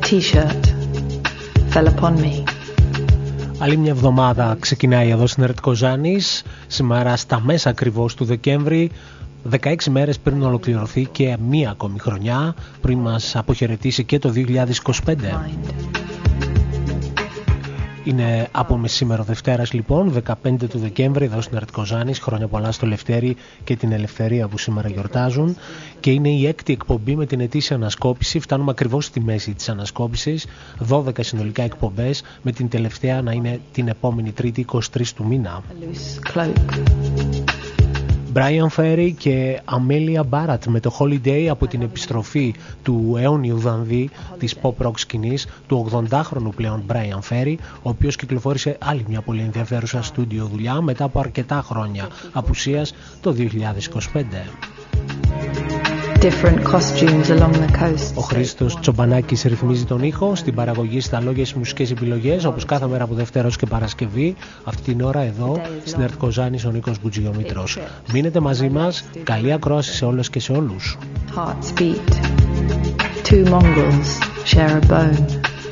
t-shirt fell upon me. Άλλη μια εβδομάδα ξεκινάει εδώ στην Ερετικό Ζάνης, σήμερα στα μέσα ακριβώς του Δεκέμβρη, 16 μέρες πριν ολοκληρωθεί και μία ακόμη χρονιά, πριν μας αποχαιρετήσει και το 2025. Είναι από μεσήμερο Δευτέρας λοιπόν, 15 του Δεκέμβρη, εδώ στην Ερετικό Ζάνης. Χρόνια πολλά στο Λευτέρη και την Ελευθερία που σήμερα γιορτάζουν. Και είναι η έκτη εκπομπή με την ετήσια ανασκόπηση. Φτάνουμε ακριβώς στη μέση της ανασκόπησης. 12 συνολικά εκπομπές, με την τελευταία να είναι την επόμενη Τρίτη, 23 του μήνα. Brian Ferry και Amelia Barrett με το Holiday, από την επιστροφή του αιώνιου δανδύ της pop rock σκηνής, του 80χρονου πλέον Brian Ferry, ο οποίος κυκλοφόρησε άλλη μια πολύ ενδιαφέρουσα στούντιο δουλειά μετά από αρκετά χρόνια απουσίας το 2025. Ο Χρήστος Τσομπανάκης ρυθμίζει τον ήχο, στην παραγωγή, στα λόγια, στις μουσικές επιλογές, όπως κάθε μέρα από Δευτέρα και Παρασκευή. Αυτή την ώρα εδώ στην Ερετικό Ζάνης ο Νίκος Μπουτζιομήτρος. Μείνετε μαζί μας, καλή ακρόαση σε όλες και σε όλους. Two mongrels share a bone.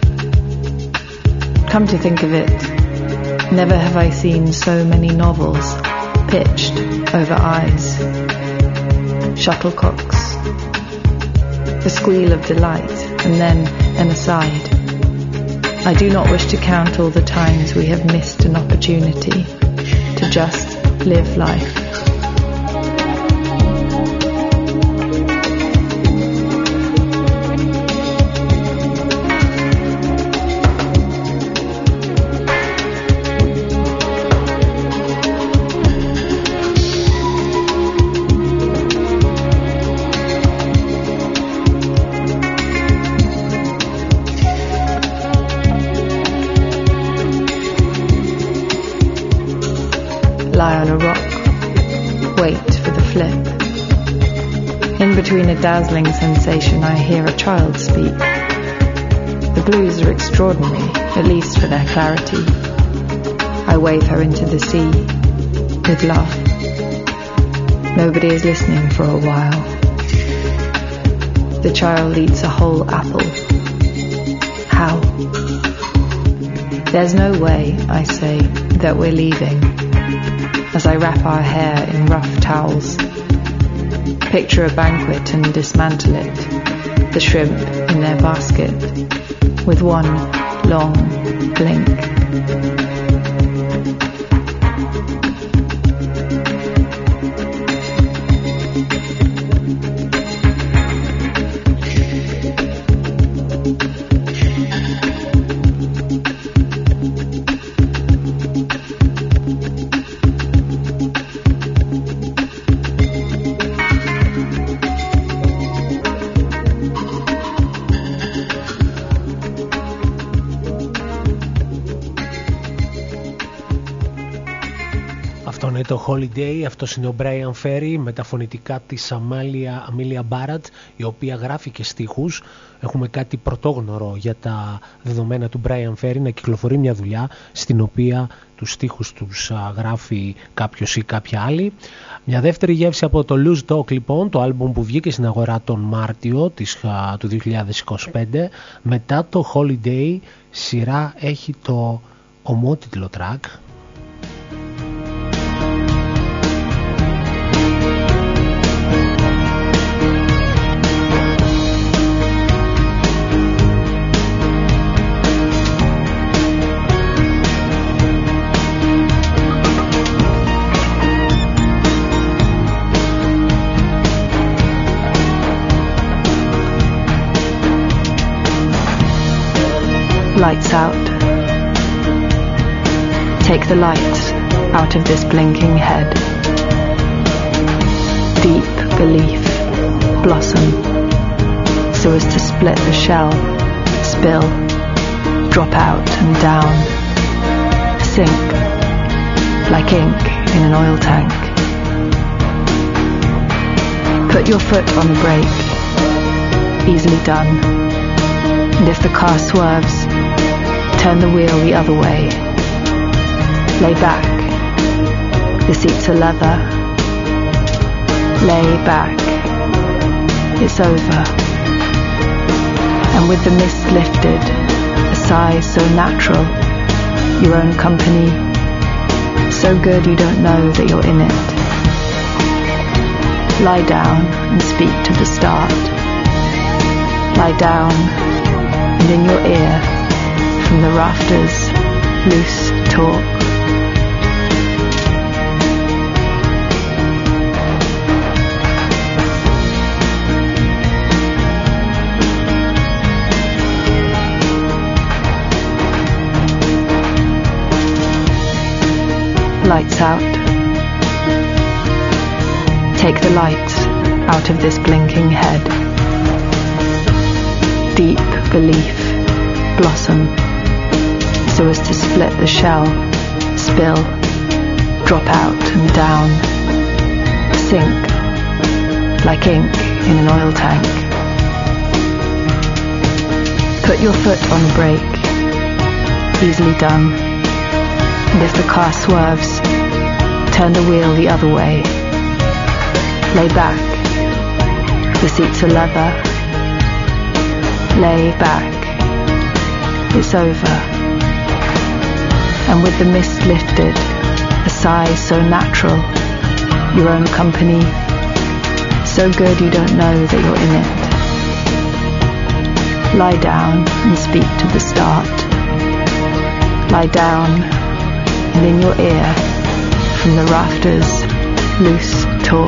Come to think of it, never have I seen so many novels pitched over eyes. Shuttlecocks, a squeal of delight, and then an aside. I do not wish to count all the times we have missed an opportunity to just live life. Between a dazzling sensation, I hear a child speak. The blues are extraordinary, at least for their clarity. I wave her into the sea with love. Nobody is listening for a while. The child eats a whole apple. How? There's no way, I say, that we're leaving, as I wrap our hair in rough towels. Picture a banquet and dismantle it, the shrimp in their basket, with one long blink. Το Holiday, αυτός είναι ο Brian Ferry με τα φωνητικά της Amelia Barrett, η οποία γράφει και στίχους. Έχουμε κάτι πρωτόγνωρο για τα δεδομένα του Brian Ferry, να κυκλοφορεί μια δουλειά στην οποία τους στίχους τους γράφει κάποιος ή κάποια άλλη. Μια δεύτερη γεύση από το Loose Talk λοιπόν, το άλμπουμ που βγήκε στην αγορά τον Μάρτιο του 2025. Μετά το Holiday σειρά έχει το ομότιτλο track. Lights out. Take the light out of this blinking head. Deep belief blossom so as to split the shell, spill, drop out and down, sink like ink in an oil tank. Put your foot on the brake. Easily done. And if the car swerves, turn the wheel the other way. Lay back. The seats are leather. Lay back. It's over. And with the mist lifted, a sigh so natural, your own company, so good you don't know that you're in it. Lie down and speak to the start. Lie down, and in your ear, from the rafters, loose talk. Lights out. Take the lights out of this blinking head. Deep belief blossom so as to split the shell, spill, drop out and down, sink like ink in an oil tank. Put your foot on the brake, easily done. And if the car swerves, turn the wheel the other way. Lay back. The seats are leather. Lay back. It's over. And with the mist lifted, a sigh so natural, your own company, so good you don't know that you're in it. Lie down and speak to the start. Lie down, and in your ear, from the rafters, loose talk.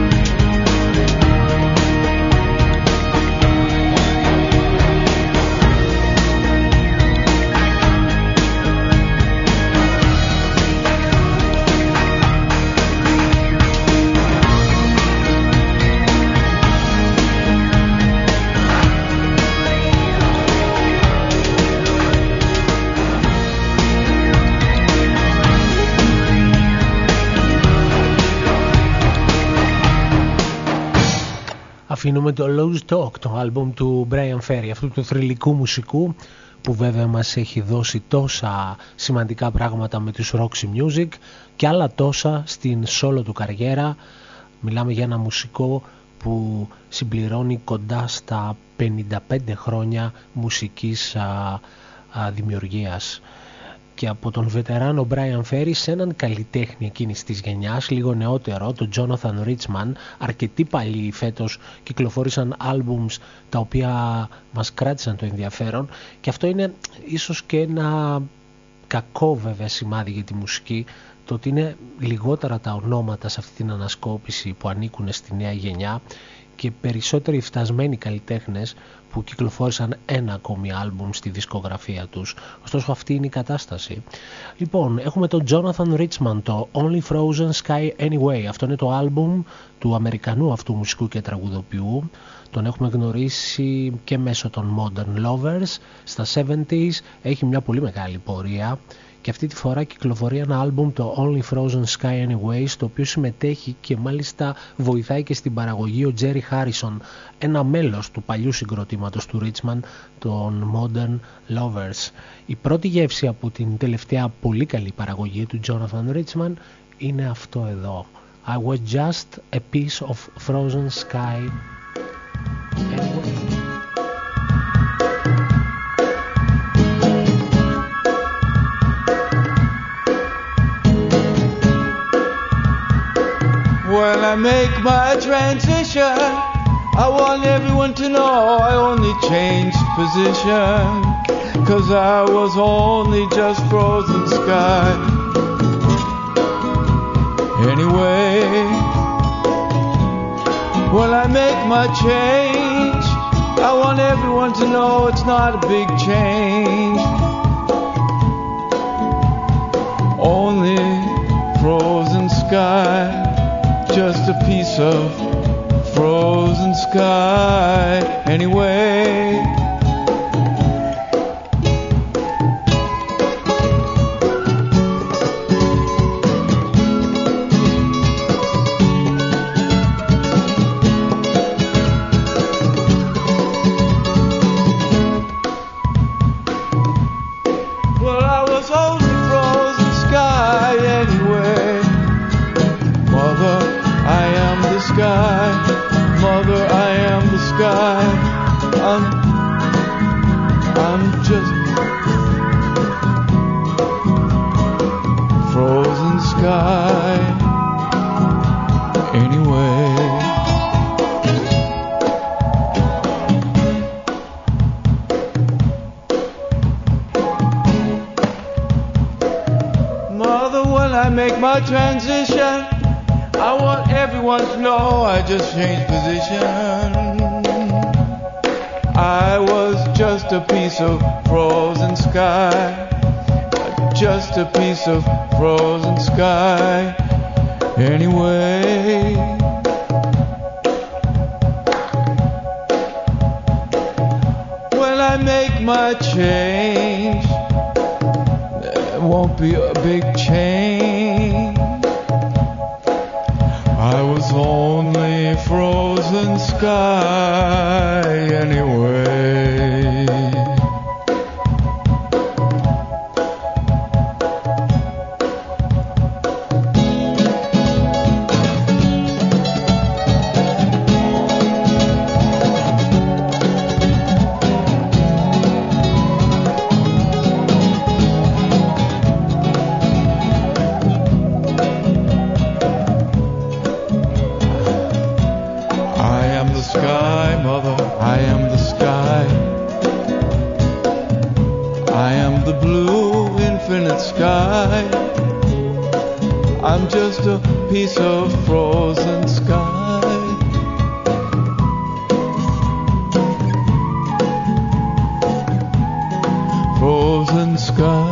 Αφήνουμε το Loose Talk, το άλμπουμ του Brian Ferry, αυτού του θρυλικού μουσικού που βέβαια μας έχει δώσει τόσα σημαντικά πράγματα με τους Roxy Music και άλλα τόσα στην solo του καριέρα. Μιλάμε για ένα μουσικό που συμπληρώνει κοντά στα 55 χρόνια μουσικής δημιουργίας. Και από τον βετεράνο Brian Ferry σε έναν καλλιτέχνη εκείνης της γενιάς, λίγο νεότερο, τον Jonathan Richman. Αρκετοί παλιοί φέτος κυκλοφόρησαν άλμπουμς τα οποία μας κράτησαν το ενδιαφέρον, και αυτό είναι ίσως και ένα κακό βέβαια σημάδι για τη μουσική, το ότι είναι λιγότερα τα ονόματα σε αυτή την ανασκόπηση που ανήκουν στη νέα γενιά και περισσότεροι φτασμένοι καλλιτέχνες που κυκλοφόρησαν ένα ακόμη άλμπουμ στη δισκογραφία τους. Ωστόσο αυτή είναι η κατάσταση. Λοιπόν, έχουμε τον Jonathan Richman, το Only Frozen Sky Anyway. Αυτό είναι το άλμπουμ του Αμερικανού αυτού μουσικού και τραγουδοποιού. Τον έχουμε γνωρίσει και μέσω των Modern Lovers στα 70s. Έχει μια πολύ μεγάλη πορεία και αυτή τη φορά κυκλοφορεί ένα άλμπουμ, το Only Frozen Sky Anyway, στο οποίο συμμετέχει και μάλιστα βοηθάει και στην παραγωγή ο Jerry Harrison, ένα μέλος του παλιού συγκροτήματος του Richman, των Modern Lovers. Η πρώτη γεύση από την τελευταία πολύ καλή παραγωγή του Jonathan Richman είναι αυτό εδώ. I was just a piece of frozen sky anyway. When I make my transition, I want everyone to know I only changed position, 'cause I was only just frozen sky. Anyway, when I make my change, I want everyone to know it's not a big change, only frozen sky. Just a piece of frozen sky anyway. Well, I was only frozen sky anyway. Mother, I am the sky. Mother, I am the sky. transition. I want everyone to know I just changed position. I was just a piece of frozen sky, just a piece of frozen sky. Anyway, when I make my change, there won't be a big change. I was only frozen sky anyway. I'm just a piece of frozen sky. Frozen sky.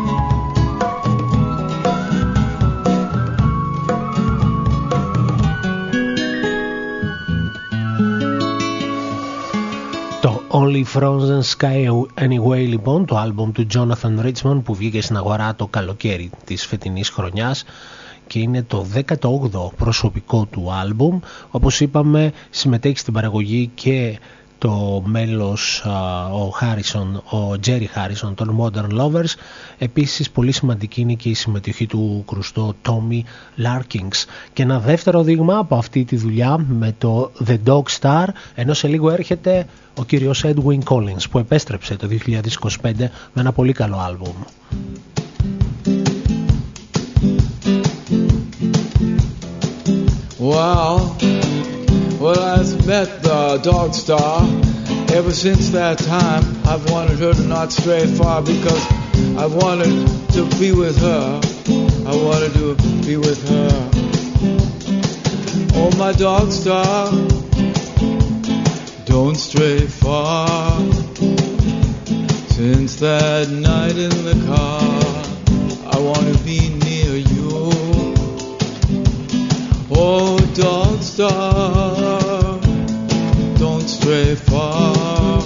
Το Only Frozen Sky Anyway, λοιπόν, το άλμπουμ του Jonathan Richman που βγήκε στην αγορά το καλοκαίρι της φετινής χρονιάς και είναι το 18ο προσωπικό του άλμπουμ. Όπως είπαμε, συμμετέχει στην παραγωγή και το μέλος ο Jerry Harrison των Modern Lovers. Επίσης πολύ σημαντική είναι και η συμμετοχή του κρουστό Tommy Larkins. Και ένα δεύτερο δείγμα από αυτή τη δουλειά με το The Dog Star, ενώ σε λίγο έρχεται ο κύριος Edwyn Collins που επέστρεψε το 2025 με ένα πολύ καλό άλμπουμ. Wow, well, I've met the Dog Star. Ever since that time, I've wanted her to not stray far because I've wanted to be with her. I wanted to be with her. Oh, my Dog Star, don't stray far. Since that night in the car, I want to be near you. Oh, Dog Star, don't stray far.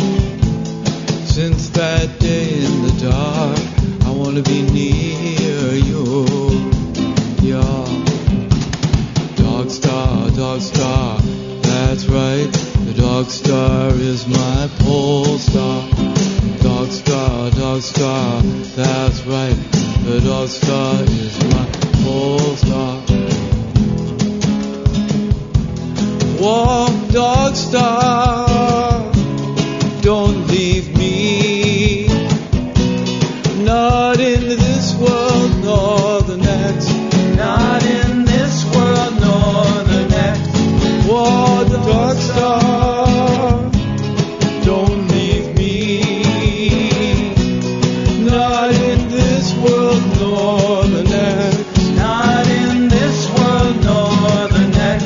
Since that day in the dark, I want to be near you. Yeah. Dog Star, that's right. The Dog Star is my pole star. Dog Star, that's right. The Dog Star is my pole star. Walk, Dog Star, don't leave me. Not in this world nor the next. Not in this world nor the next. Walk, Dog Star, don't leave me. Not in this world nor the next. Not in this world nor the next.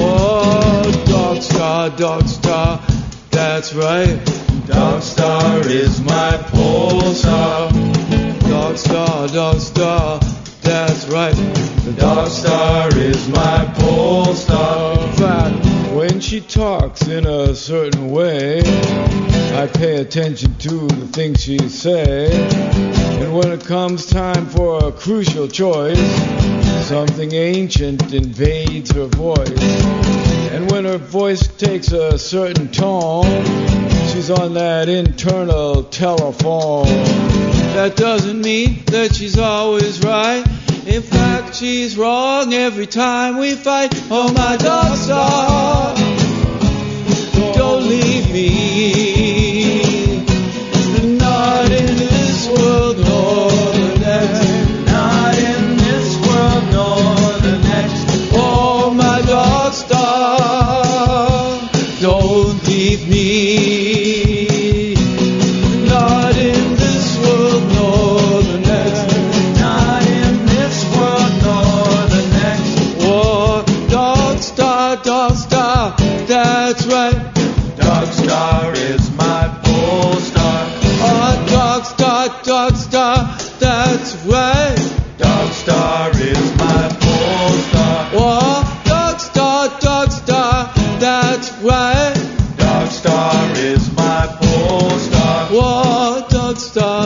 Dog Star, that's right. Dog Star is my pole star. Dog Star, that's right. The Dog Star is my pole star. In fact, when she talks in a certain way, I pay attention to the things she say. And when it comes time for a crucial choice, something ancient invades her voice. And when her voice takes a certain tone, she's on that internal telephone. That doesn't mean that she's always right. In fact, she's wrong every time we fight. Oh, my Dog Star, don't leave me. Not in this world nor the next. Not in this world nor the next. Oh, my Dog Star, don't leave me. Not in this world nor the next. Not in this world nor dog star, that's right. Dog star is my pole star. Oh, dog star, that's right. Dog star is my pole star. Oh, dog star, that's right. Dog star is my pole star. Oh, dog star,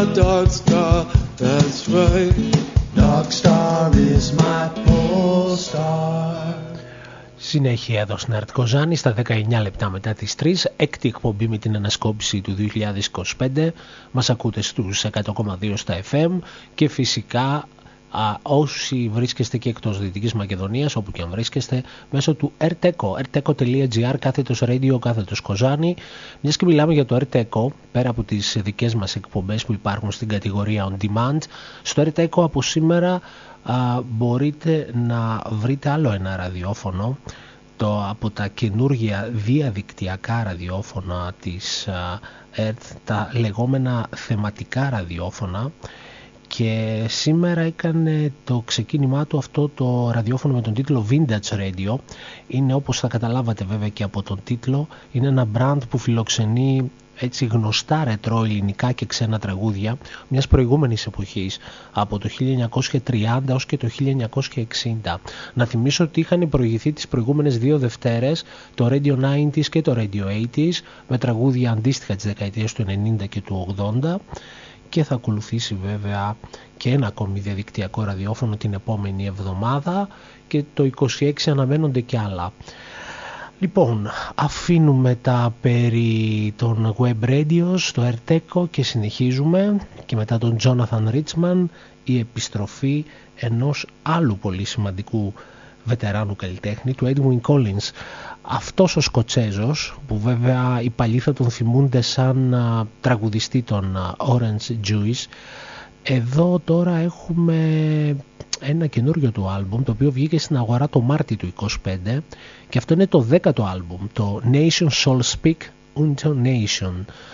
that's right. Dog star is my pole star. Συνέχεια εδώ στην Art Kozani στα 19 λεπτά μετά τις 3, έκτη εκπομπή με την ανασκόπηση του 2025. Μας ακούτε στους 100,2 στα FM και φυσικά όσοι βρίσκεστε και εκτός Δυτικής Μακεδονίας, όπου και αν βρίσκεστε, μέσω του RTECO, rteco.gr, /radio, /Kozani. Μιας και μιλάμε για το RTECO, πέρα από τις δικές μας εκπομπές που υπάρχουν στην κατηγορία On Demand, στο RTECO από σήμερα μπορείτε να βρείτε άλλο ένα ραδιόφωνο, από τα καινούργια διαδικτυακά ραδιόφωνα της ΕΡΤ, τα λεγόμενα θεματικά ραδιόφωνα. Και σήμερα έκανε το ξεκίνημά του αυτό το ραδιόφωνο με τον τίτλο Vintage Radio. Είναι, όπως θα καταλάβατε βέβαια και από τον τίτλο, είναι ένα brand που φιλοξενεί έτσι γνωστά ρετρό ελληνικά και ξένα τραγούδια μιας προηγούμενης εποχής, από το 1930 ως και το 1960. Να θυμίσω ότι είχαν προηγηθεί τις προηγούμενες δύο Δευτέρες το Radio 90s και το Radio 80s με τραγούδια αντίστοιχα της δεκαετίας του 90 και του 80, και θα ακολουθήσει βέβαια και ένα ακόμη διαδικτυακό ραδιόφωνο την επόμενη εβδομάδα, και το 26 αναμένονται και άλλα. Λοιπόν, αφήνουμε τα περί των web radios στο RTECO και συνεχίζουμε, και μετά τον Jonathan Richman η επιστροφή ενός άλλου πολύ σημαντικού βετεράνου καλλιτέχνη, του Edwyn Collins. Αυτός ο Σκοτσέζος, που βέβαια οι παλιοί θα τον θυμούνται σαν τραγουδιστή των Orange Juice, εδώ τώρα έχουμε ένα καινούριο του άλμπουμ, το οποίο βγήκε στην αγορά το Μάρτιο του 25, και αυτό είναι το 10ο άλμπουμ, το Nation Shall Speak Unto Nation.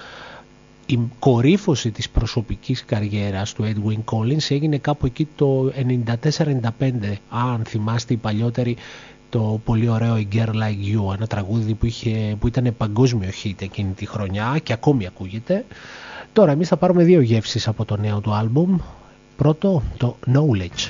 Η κορύφωση της προσωπικής καριέρας του Edwyn Collins έγινε κάπου εκεί το 94-95, αν θυμάστε οι παλιότεροι, το πολύ ωραίο A Girl Like You, ένα τραγούδι που ήταν παγκόσμιο hit εκείνη τη χρονιά και ακόμη ακούγεται. Τώρα εμείς θα πάρουμε δύο γεύσεις από το νέο του άλμπουμ. Πρώτο, το Knowledge.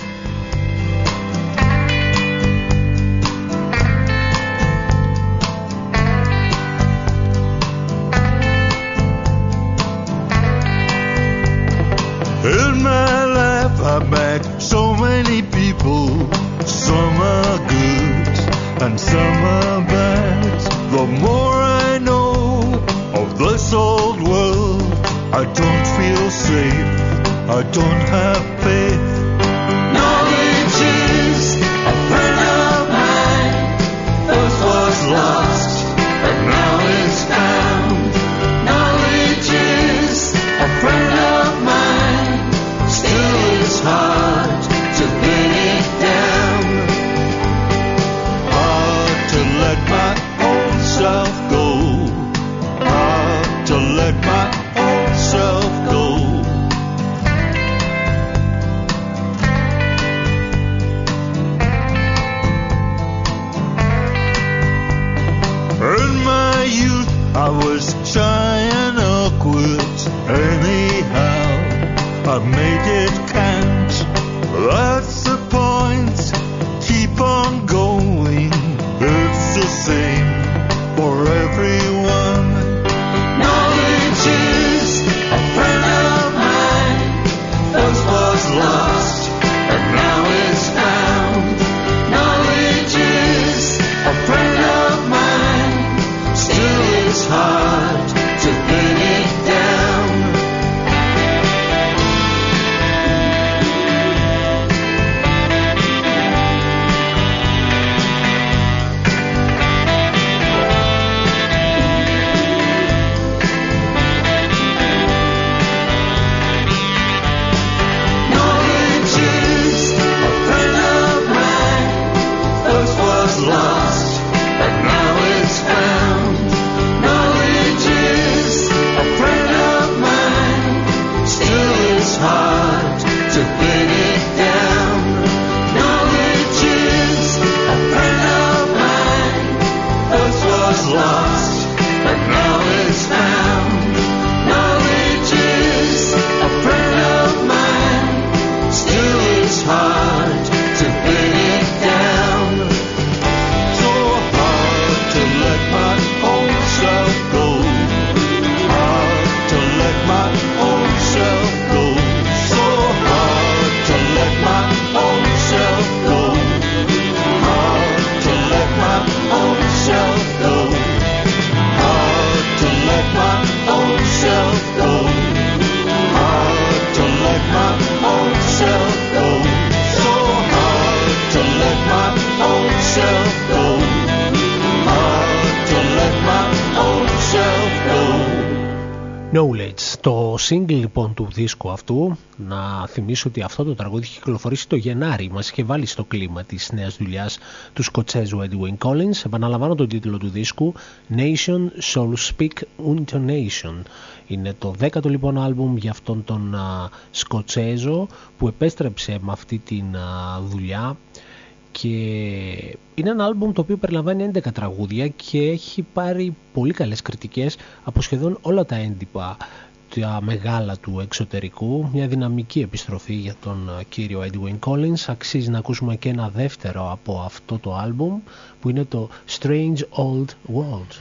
In my life I met so many people, some are good and some are bad. The more I know of this old world, I don't feel safe, I don't have faith. Knowledge is a friend of mine, first was lost, but now is found. Knowledge is a friend of mine, still it's hard to pin it down. Hard to let my own self go, hard to let my own self go. In my youth I was shy and awkward, anyhow I made it count. That's the point, keep on going, it's the same for everyone. Knowledge is a friend of mine, first was lost, but now it's found. Knowledge is a friend of mine, still it's hard to pin it down. Knowledge, το single λοιπόν του δίσκου αυτού. Να θυμίσω ότι αυτό το τραγούδι είχε κυκλοφορήσει το Γενάρη, μας είχε βάλει στο κλίμα της νέας δουλειάς του Σκοτσέζου Edwin Collins. Επαναλαμβάνω τον τίτλο του δίσκου, Nation Shall Speak Intonation. Είναι το 10ο λοιπόν άλμπουμ για αυτόν τον Σκοτσέζο που επέστρεψε με αυτή την δουλειά. Και είναι ένα άλμπουμ το οποίο περιλαμβάνει 11 τραγούδια και έχει πάρει πολύ καλές κριτικές από σχεδόν όλα τα έντυπα τα μεγάλα του εξωτερικού. Μια δυναμική επιστροφή για τον κύριο Edwin Collins. Αξίζει να ακούσουμε και ένα δεύτερο από αυτό το άλμπουμ που είναι το Strange Old World.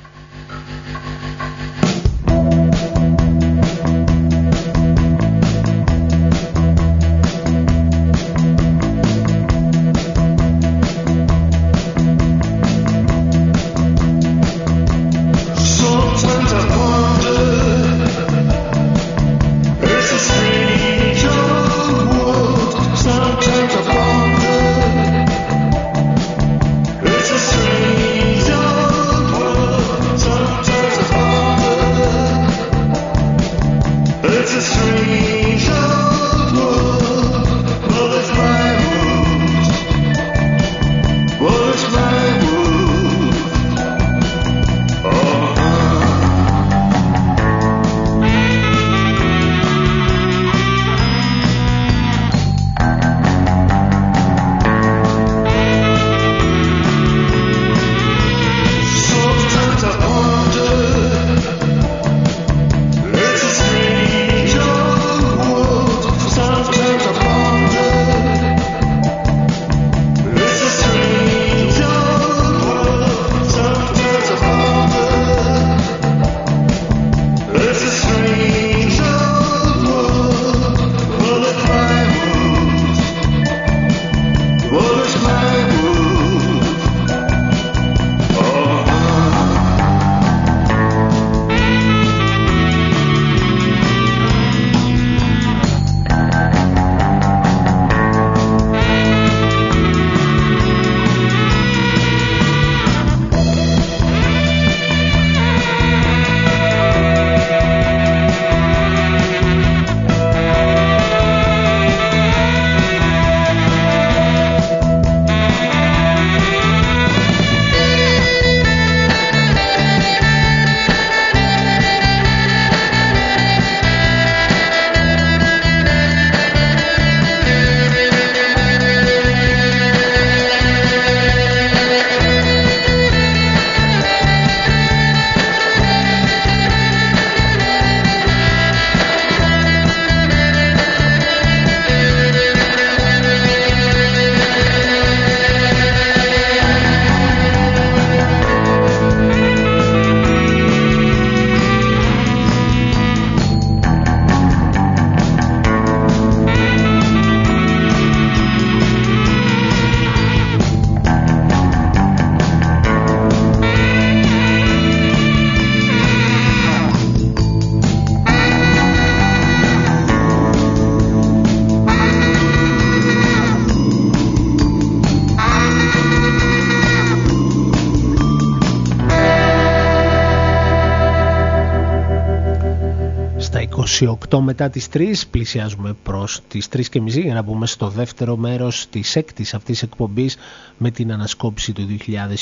Στα 28 μετά τις 3 πλησιάζουμε προς τις 3:30 για να μπούμε στο δεύτερο μέρος της έκτης αυτής εκπομπής με την ανασκόπηση του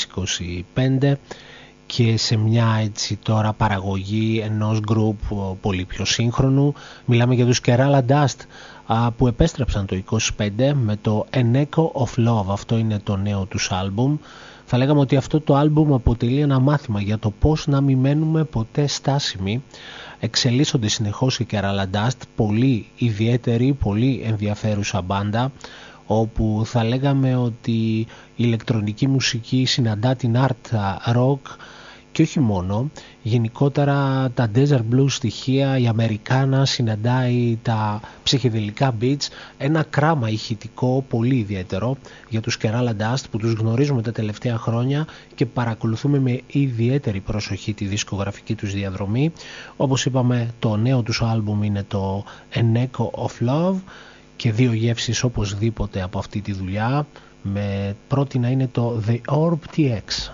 2025 και σε μια έτσι τώρα παραγωγή ενός γκρουπ πολύ πιο σύγχρονου. Μιλάμε για τους Kerala Dust που επέστρεψαν το 25 με το An Echo of Love. Αυτό είναι το νέο τους άλμπουμ. Θα λέγαμε ότι αυτό το άλμπουμ αποτελεί ένα μάθημα για το πώς να μην μένουμε ποτέ στάσιμοι. Εξελίσσονται συνεχώς οι Kerala Dust, πολύ ιδιαίτερη, πολύ ενδιαφέρουσα μπάντα, όπου θα λέγαμε ότι η ηλεκτρονική μουσική συναντά την art rock και όχι μόνο, γενικότερα τα desert blues στοιχεία, η Αμερικάνα συναντάει τα ψυχεδελικά beats, ένα κράμα ηχητικό πολύ ιδιαίτερο για τους Kerala Dust που τους γνωρίζουμε τα τελευταία χρόνια και παρακολουθούμε με ιδιαίτερη προσοχή τη δισκογραφική τους διαδρομή. Όπως είπαμε, το νέο τους άλμπουμ είναι το An Echo of Love και δύο γεύσεις οπωσδήποτε από αυτή τη δουλειά, με πρώτη να είναι το The Orb TX.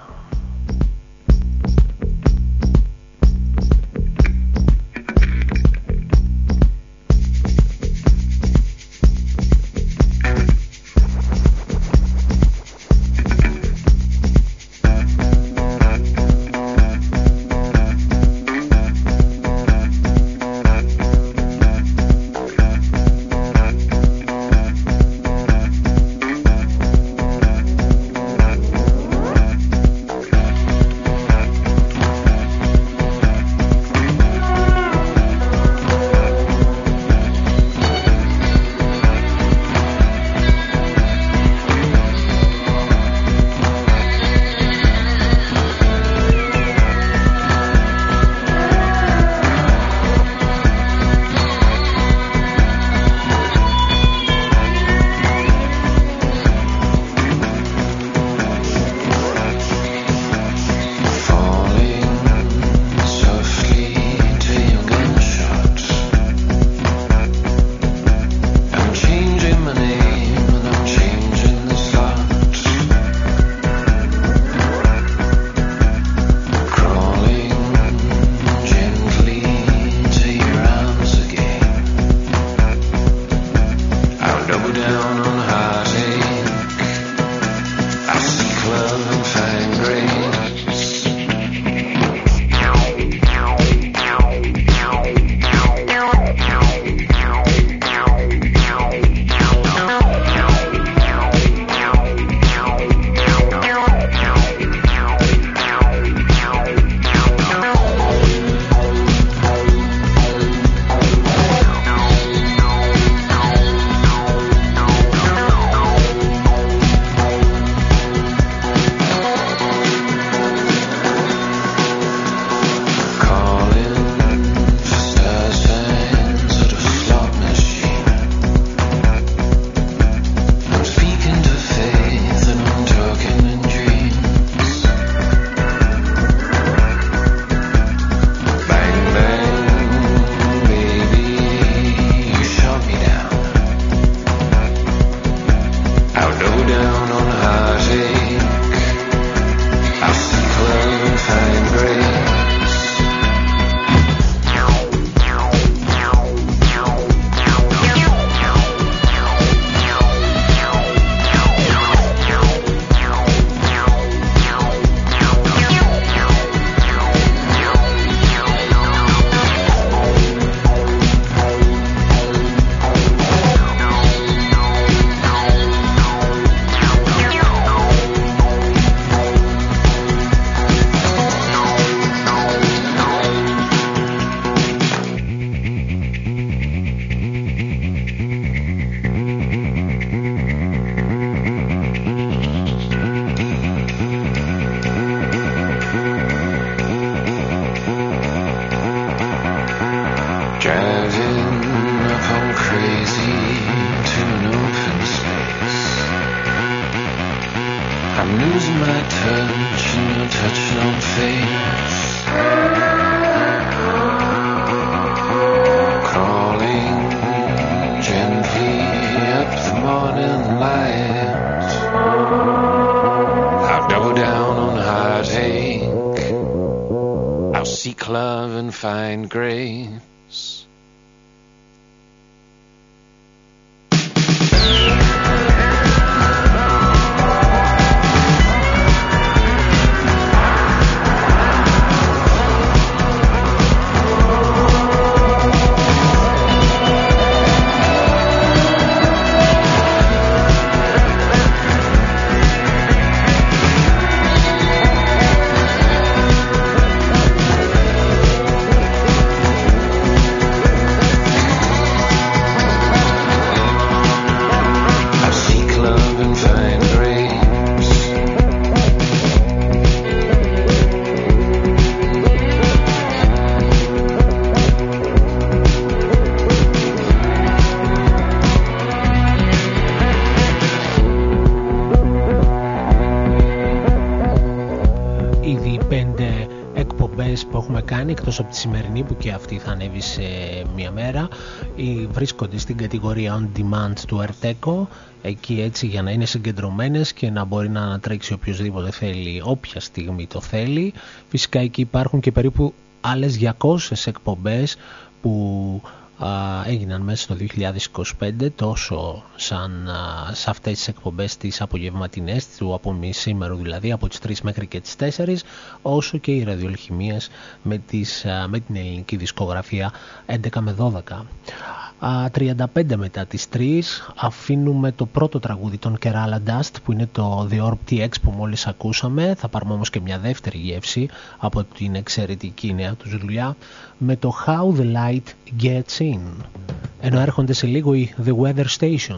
face, crawling gently up the morning light. I'll double down on heartache, I'll seek love and find grace. που έχουμε κάνει, εκτός από τη σημερινή που και αυτή θα ανέβει σε μία μέρα, βρίσκονται στην κατηγορία On Demand του Arteco, εκεί έτσι για να είναι συγκεντρωμένες και να μπορεί να ανατρέξει οποιοδήποτε θέλει όποια στιγμή το θέλει. Φυσικά εκεί υπάρχουν και περίπου άλλες 200 εκπομπές που έγιναν μέσα στο 2025, τόσο σαν σε αυτές τις εκπομπές τις απογευματινές του από μεσήμερου, δηλαδή από τις 3 μέχρι και τις 4, όσο και οι ραδιολχημίες με την ελληνική δισκογραφία 11 με 12. 35 μετά τις 3 αφήνουμε το πρώτο τραγούδι των Kerala Dust, που είναι το The Orb TX που μόλις ακούσαμε. Θα πάρουμε όμως και μια δεύτερη γεύση από την εξαιρετική νέα τους δουλειά με το How the Light Gets In, ενώ έρχονται σε λίγο οι The Weather Station.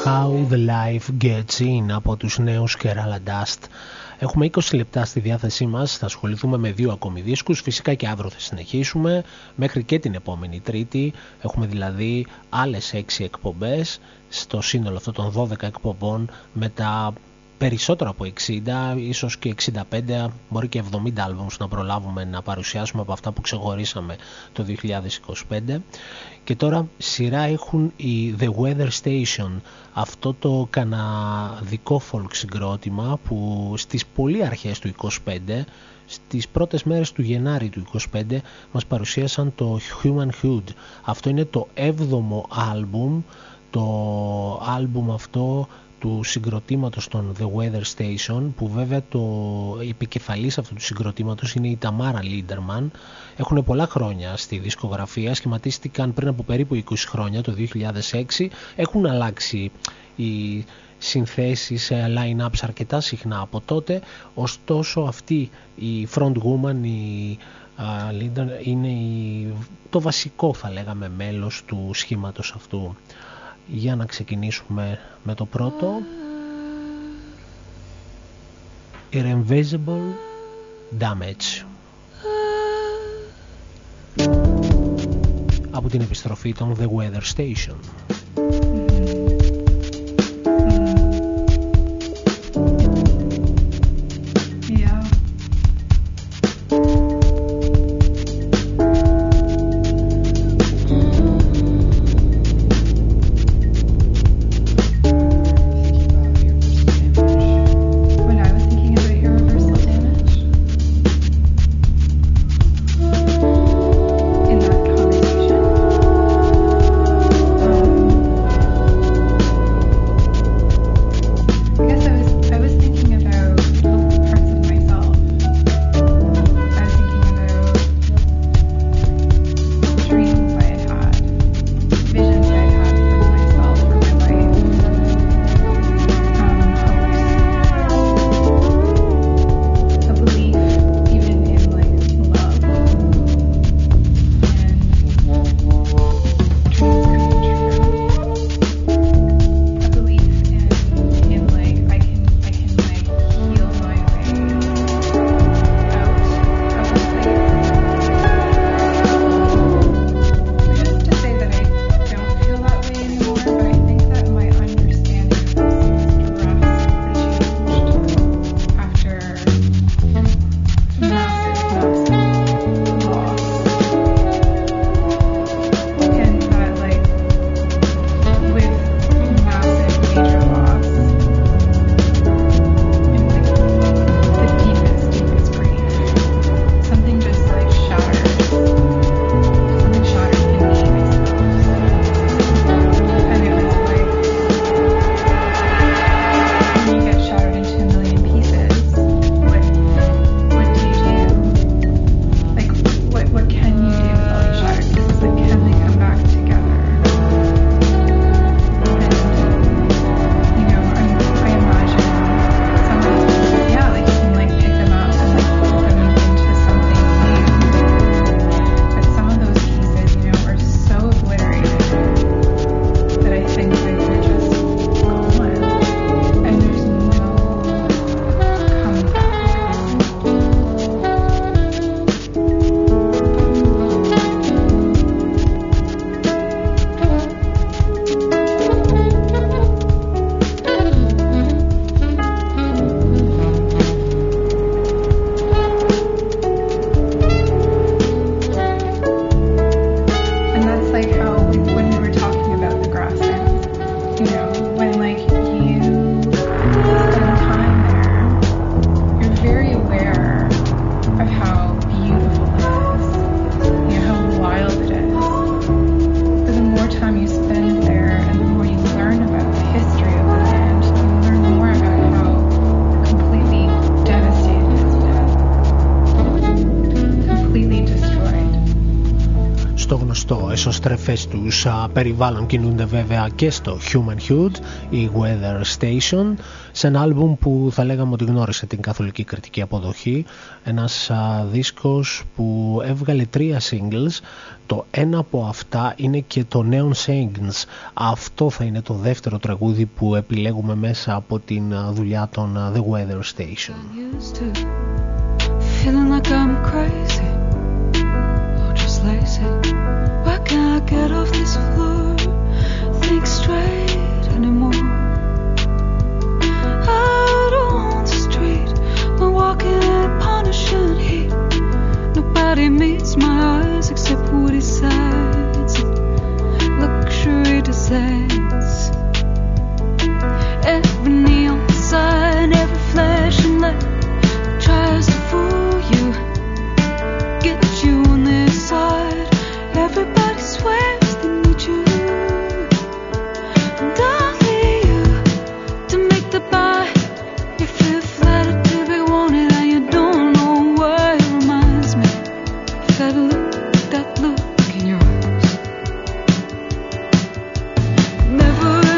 How the Life Gets In από τους νέους Kerala Dust. Έχουμε 20 λεπτά στη διάθεσή μας, θα ασχοληθούμε με 2 ακόμη δίσκους, φυσικά και αύριο θα συνεχίσουμε μέχρι και την επόμενη Τρίτη. Έχουμε δηλαδή άλλες 6 εκπομπές στο σύνολο αυτών των 12 εκπομπών, με τα περισσότερο από 60, ίσως και 65, μπορεί και 70 άλμπουμς να προλάβουμε να παρουσιάσουμε από αυτά που ξεχωρίσαμε το 2025. Και τώρα σειρά έχουν οι The Weather Station, αυτό το καναδικό folk συγκρότημα που στις πολύ αρχές του 25, στις πρώτες μέρες του Γενάρη του 25, μας παρουσίασαν το Human Hood. Αυτό είναι το 7ο άλμπουμ, το άλμπουμ αυτό του συγκροτήματος των The Weather Station, που βέβαια η επικεφαλής αυτού του συγκροτήματος είναι η Ταμάρα Λίντερμαν. Έχουν πολλά χρόνια στη δισκογραφία, σχηματίστηκαν πριν από περίπου 20 χρόνια, το 2006. Έχουν αλλάξει οι συνθέσεις, line-ups αρκετά συχνά από τότε, ωστόσο αυτή η front woman, η Linder, είναι το βασικό, θα λέγαμε, μέλος του σχήματος αυτού. Για να ξεκινήσουμε με το πρώτο, Irreversible Damage, από την επιστροφή των The Weather Station. εσωστρεφές τους περιβάλλον κινούνται βέβαια και στο Human Hood, η Weather Station, σε ένα άλμπουμ που θα λέγαμε ότι γνώρισε την καθολική κριτική αποδοχή, ένας δίσκος που έβγαλε 3 singles, το ένα από αυτά είναι και το Neon Saints. Αυτό θα είναι το δεύτερο τραγούδι που επιλέγουμε μέσα από την δουλειά των The Weather Station. Feeling like I'm crazy or just lazy. Why can't I get off this floor? Think straight anymore. Out on the street, we're walking in punishing heat. Nobody meets my eyes except woody sides and luxury designs. Every neon sign, every flashing light tries to fool you, get you on their side. Everybody swears they need you, and I'll leave you to make the buy. You feel flattered to be wanted and you don't know why. It reminds me of that look in your eyes. Never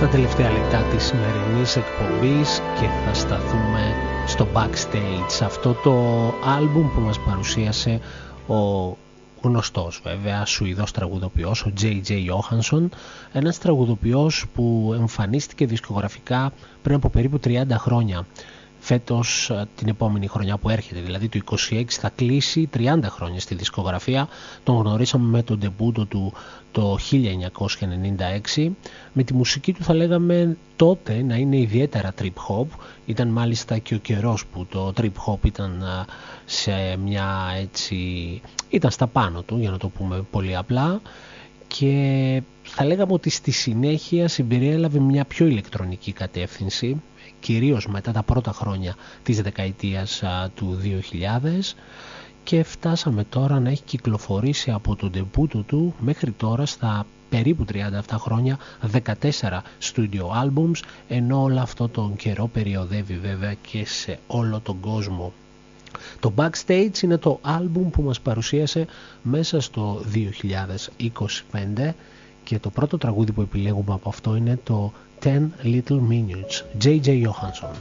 στα τελευταία λεπτά της σημερινής εκπομπής και θα σταθούμε στο Backstage, αυτό το άλμπουμ που μας παρουσίασε ο γνωστός βέβαια Σουηδός τραγουδοποιός, ο J.J. Johansson, ένας τραγουδοποιός που εμφανίστηκε δισκογραφικά πριν από περίπου 30 χρόνια. Φέτος, την επόμενη χρονιά που έρχεται, δηλαδή το 26, θα κλείσει 30 χρόνια στη δισκογραφία. Τον γνωρίσαμε με τον ντεμπούτο του το 1996. Με τη μουσική του θα λέγαμε τότε να είναι ιδιαίτερα trip hop. Ήταν μάλιστα και ο καιρός που το trip hop ήταν σε μια έτσι... ήταν στα πάνω του, για να το πούμε πολύ απλά. Και θα λέγαμε ότι στη συνέχεια συμπεριέλαβε μια πιο ηλεκτρονική κατεύθυνση, κυρίως μετά τα πρώτα χρόνια της δεκαετίας του 2000, και φτάσαμε τώρα να έχει κυκλοφορήσει από τον ντεμπούτο του μέχρι τώρα στα περίπου 37 χρόνια 14 studio albums, ενώ όλο αυτό τον καιρό περιοδεύει βέβαια και σε όλο τον κόσμο. Το Backstage είναι το άλμπουμ που μας παρουσίασε μέσα στο 2025 και το πρώτο τραγούδι που επιλέγουμε από αυτό είναι το 10 Little Minutes, J.J. Johansson.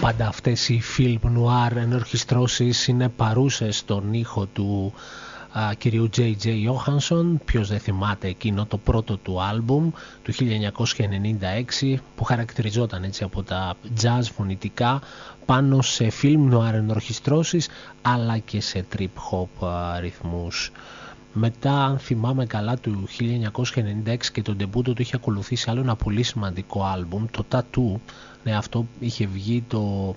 Πάντα αυτές οι film noir ενορχιστρώσεις είναι παρούσες στον ήχο του κυρίου J.J. Johansson. Ποιος δεν θυμάται εκείνο το πρώτο του άλμπουμ του 1996 που χαρακτηριζόταν έτσι από τα jazz φωνητικά πάνω σε film noir ενορχιστρώσεις αλλά και σε trip hop ρυθμούς. Μετά, αν θυμάμαι καλά, του 1996 και τον ντεμπούτο του είχε ακολουθήσει άλλο ένα πολύ σημαντικό άλμπουμ, το Tattoo. Ναι, αυτό είχε βγει το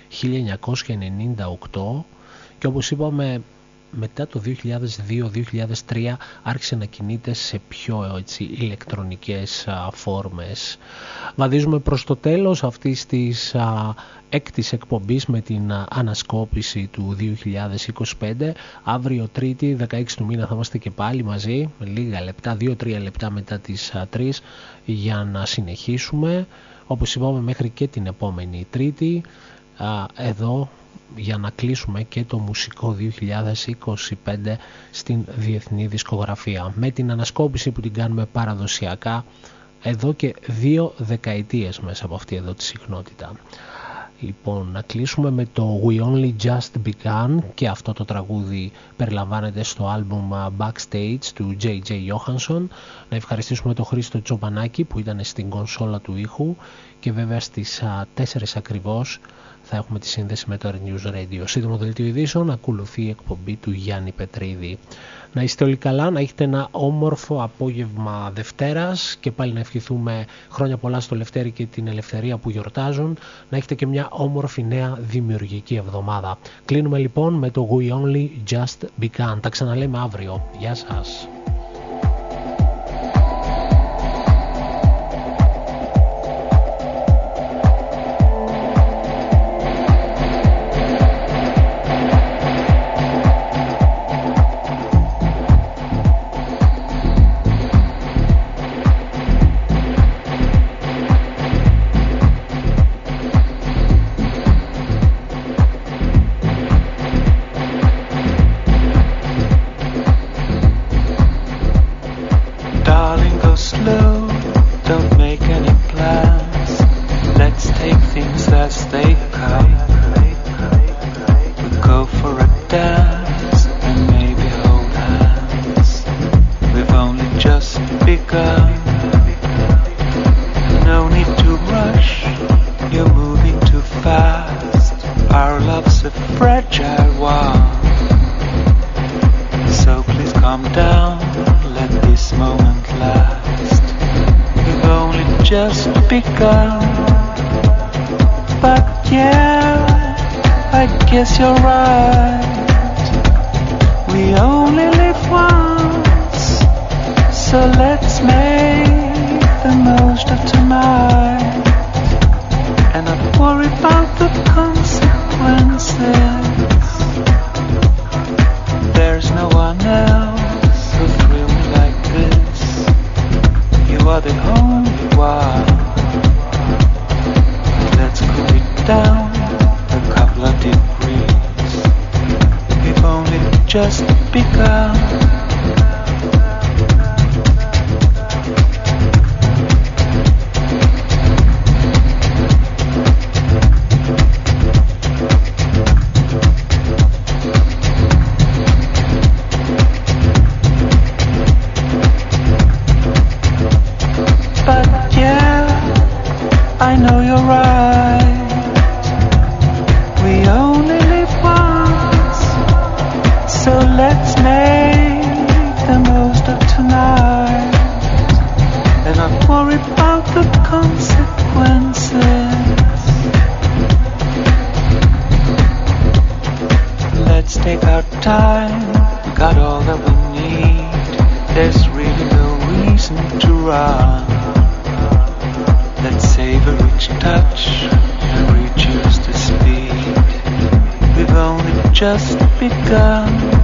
1998 και όπως είπαμε μετά το 2002-2003 άρχισε να κινείται σε πιο έτσι, ηλεκτρονικές φόρμες. Βαδίζουμε προς το τέλος αυτής της έκτης εκπομπής με την ανασκόπηση του 2025. Αύριο Τρίτη 16 του μήνα θα είμαστε και πάλι μαζί με λίγα λεπτά, 2-3 λεπτά μετά τις 3 για να συνεχίσουμε όπως είπαμε μέχρι και την επόμενη Τρίτη εδώ για να κλείσουμε και το μουσικό 2025 στην διεθνή δισκογραφία με την ανασκόπηση που την κάνουμε παραδοσιακά εδώ και 2 δεκαετίες μέσα από αυτή εδώ τη συχνότητα. Λοιπόν, να κλείσουμε με το We Only Just Begun και αυτό το τραγούδι περιλαμβάνεται στο άλμπουμ Backstage του J.J. Johansson. Να ευχαριστήσουμε τον Χρήστο Τσοπανάκη που ήταν στην κονσόλα του ήχου και βέβαια στις 4 ακριβώς θα έχουμε τη σύνδεση με το News Radio. Σύντομο δελτίο ειδήσεων, ακολουθεί η εκπομπή του Γιάννη Πετρίδη. Να είστε όλοι καλά, να έχετε ένα όμορφο απόγευμα Δευτέρας και πάλι να ευχηθούμε χρόνια πολλά στο Λευτέρη και την ελευθερία που γιορτάζουν. Να έχετε και μια όμορφη νέα δημιουργική εβδομάδα. Κλείνουμε λοιπόν με το We Only Just Begun. Τα ξαναλέμε αύριο. Γεια σας. Just begun. Just begun.